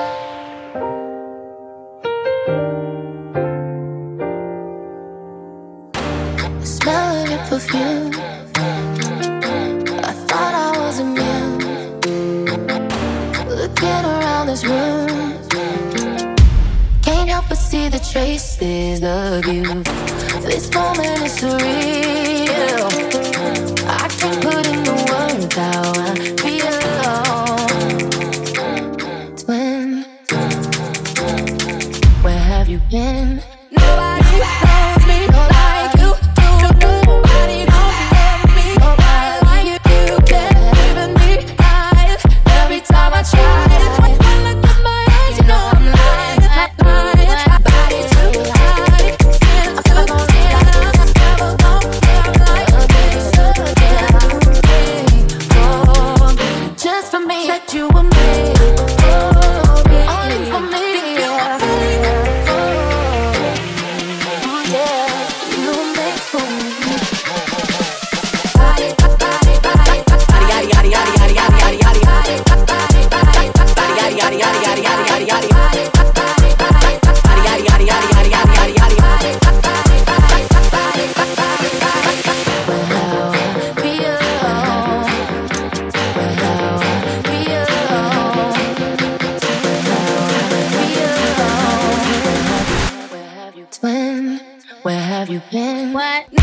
The smell of your perfume, I thought I was immune. Looking around this room, can't help but see the traces of you. This moment is surreal. I can't put into words how I feel. Twin, where have you been? Nobody knows me like you do. Nobody knows me like you do. Can't even be right every time I try. When I look in my eyes, you know I'm lying. Body too high, I feel like I'm never gonna feel like this again. Just for me, said you were made only for me. Twin, where have you been? What?